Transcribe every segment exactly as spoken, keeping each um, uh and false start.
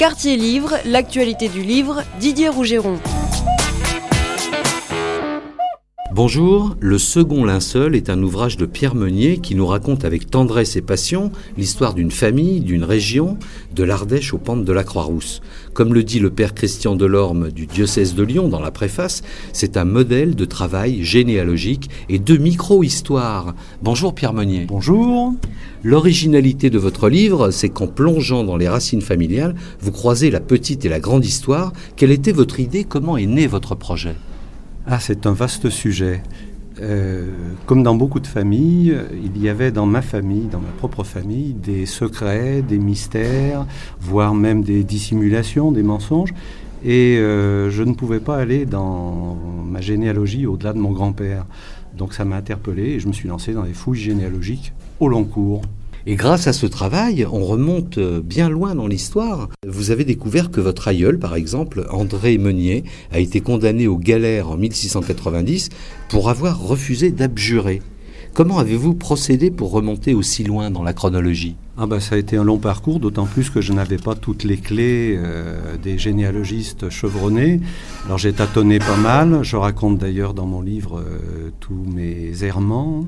Quartier Livre, l'actualité du livre, Didier Rougeron. Bonjour, Le Second Linceul est un ouvrage de Pierre Meunier qui nous raconte avec tendresse et passion l'histoire d'une famille, d'une région, de l'Ardèche aux pentes de la Croix-Rousse. Comme le dit le père Christian Delorme du diocèse de Lyon dans la préface, c'est un modèle de travail généalogique et de micro-histoire. Bonjour Pierre Meunier. Bonjour. L'originalité de votre livre, c'est qu'en plongeant dans les racines familiales, vous croisez la petite et la grande histoire. Quelle était votre idée? Comment est né votre projet? Ah, c'est un vaste sujet. Euh, comme dans beaucoup de familles, il y avait dans ma famille, dans ma propre famille, des secrets, des mystères, voire même des dissimulations, des mensonges. Et euh, je ne pouvais pas aller dans ma généalogie au-delà de mon grand-père. Donc ça m'a interpellé et je me suis lancé dans des fouilles généalogiques au long cours. Et grâce à ce travail, on remonte bien loin dans l'histoire. Vous avez découvert que votre aïeul, par exemple, André Meunier, a été condamné aux galères en mille six cent quatre-vingt-dix pour avoir refusé d'abjurer. Comment avez-vous procédé pour remonter aussi loin dans la chronologie ? Ah bah, ça a été un long parcours, d'autant plus que je n'avais pas toutes les clés euh, des généalogistes chevronnés. Alors j'ai tâtonné pas mal, je raconte d'ailleurs dans mon livre euh, tous mes errements.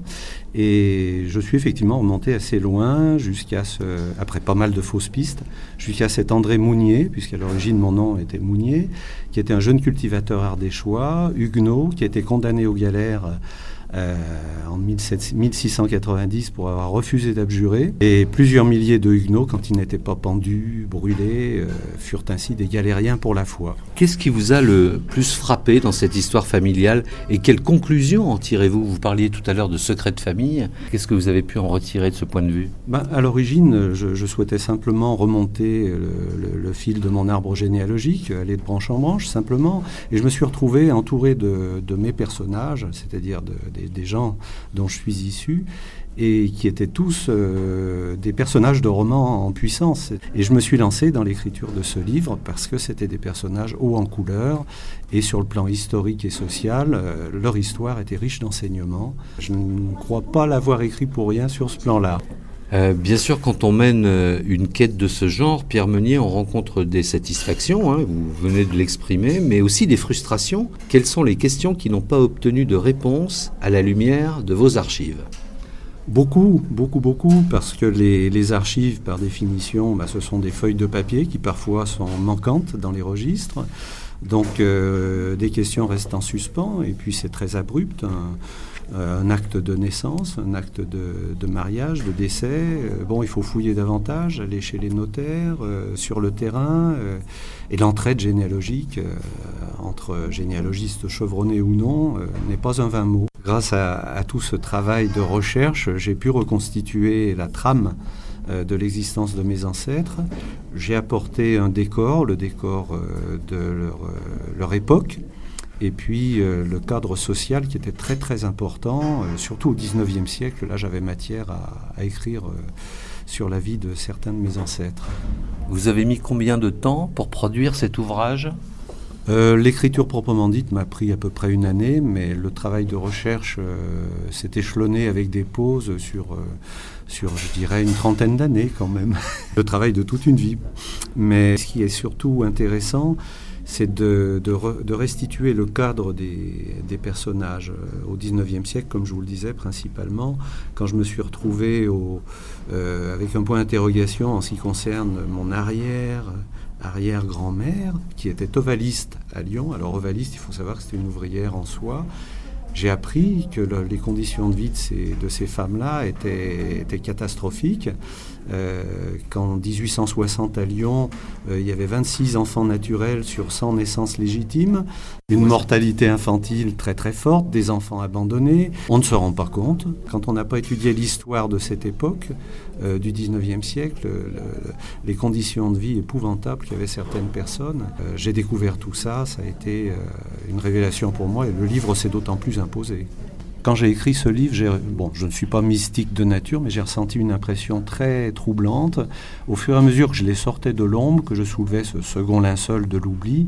Et je suis effectivement remonté assez loin, jusqu'à ce, après pas mal de fausses pistes, jusqu'à cet André Mounier, puisqu'à l'origine mon nom était Mounier, qui était un jeune cultivateur ardéchois, huguenot, qui a été condamné aux galères Euh, en mille six cent quatre-vingt-dix pour avoir refusé d'abjurer. Et plusieurs milliers de huguenots, quand ils n'étaient pas pendus, brûlés, euh, furent ainsi des galériens pour la foi. Qu'est-ce qui vous a le plus frappé dans cette histoire familiale et quelles conclusions en tirez-vous? Vous parliez tout à l'heure de secrets de famille. Qu'est-ce que vous avez pu en retirer de ce point de vue? Ben, à l'origine, je, je souhaitais simplement remonter le, le, le fil de mon arbre généalogique, aller de branche en branche, simplement. Et je me suis retrouvé entouré de, de mes personnages, c'est-à-dire de, des des gens dont je suis issu et qui étaient tous euh, des personnages de romans en puissance. Et je me suis lancé dans l'écriture de ce livre parce que c'était des personnages hauts en couleur et sur le plan historique et social, euh, leur histoire était riche d'enseignements. Je ne crois pas l'avoir écrit pour rien sur ce plan-là. Euh, bien sûr, quand on mène euh, une quête de ce genre, Pierre Meunier, on rencontre des satisfactions, hein, vous venez de l'exprimer, mais aussi des frustrations. Quelles sont les questions qui n'ont pas obtenu de réponse à la lumière de vos archives? Beaucoup, beaucoup, beaucoup, parce que les, les archives, par définition, bah, ce sont des feuilles de papier qui parfois sont manquantes dans les registres. Donc euh, des questions restent en suspens et puis c'est très abrupt. Un, un acte de naissance, un acte de, de mariage, de décès. Euh, bon, il faut fouiller davantage, aller chez les notaires, euh, sur le terrain. Euh, et l'entraide généalogique euh, entre généalogistes chevronnés ou non euh, n'est pas un vain mot. Grâce à, à tout ce travail de recherche, j'ai pu reconstituer la trame de l'existence de mes ancêtres. J'ai apporté un décor, le décor euh, de leur, euh, leur époque, et puis euh, le cadre social qui était très très important, euh, surtout au dix-neuvième siècle. Là, j'avais matière à, à écrire euh, sur la vie de certains de mes ancêtres. Vous avez mis combien de temps pour produire cet ouvrage ? Euh, l'écriture proprement dite m'a pris à peu près une année, mais le travail de recherche euh, s'est échelonné avec des pauses sur, euh, sur, je dirais, une trentaine d'années quand même. Le travail de toute une vie. Mais ce qui est surtout intéressant, c'est de, de, re, de restituer le cadre des, des personnages euh, au dix-neuvième siècle, comme je vous le disais, principalement. Quand je me suis retrouvé au, euh, avec un point d'interrogation en ce qui concerne mon arrière... arrière-grand-mère, qui était ovaliste à Lyon. Alors ovaliste, il faut savoir que c'était une ouvrière en soie. J'ai appris que le, les conditions de vie de ces, de ces femmes-là étaient, étaient catastrophiques. Euh, qu'en dix-huit cent soixante à Lyon, euh, il y avait vingt-six enfants naturels sur cent naissances légitimes, une mortalité infantile très très forte, des enfants abandonnés. On ne se rend pas compte, quand on n'a pas étudié l'histoire de cette époque, euh, du dix-neuvième siècle, le, le, les conditions de vie épouvantables qu'avaient certaines personnes. Euh, j'ai découvert tout ça, ça a été euh, une révélation pour moi et le livre s'est d'autant plus imposé. Quand j'ai écrit ce livre, j'ai, bon, je ne suis pas mystique de nature, mais j'ai ressenti une impression très troublante. Au fur et à mesure que je les sortais de l'ombre, que je soulevais ce second linceul de l'oubli,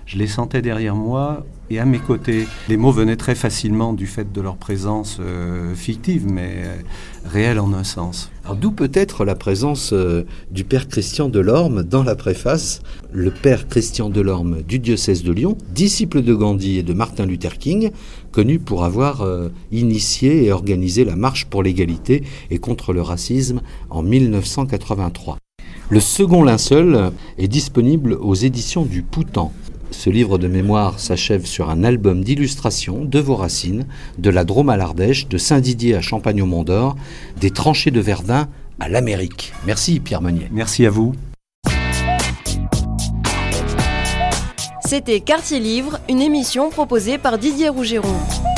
je les sentais derrière moi et à mes côtés. Les mots venaient très facilement du fait de leur présence euh, fictive, mais euh, réelle en un sens. Alors d'où peut-être la présence euh, du père Christian Delorme dans la préface. Le père Christian Delorme du diocèse de Lyon, disciple de Gandhi et de Martin Luther King, connu pour avoir euh, initié et organisé la marche pour l'égalité et contre le racisme en mille neuf cent quatre-vingt-trois. Le second linceul est disponible aux éditions du Poutan. Ce livre de mémoire s'achève sur un album d'illustrations de vos racines, de la Drôme à l'Ardèche, de Saint-Didier à Champagne-au-Mont-d'Or, des tranchées de Verdun à l'Amérique. Merci Pierre Meunier. Merci à vous. C'était Quartier Livre, une émission proposée par Didier Rougeron.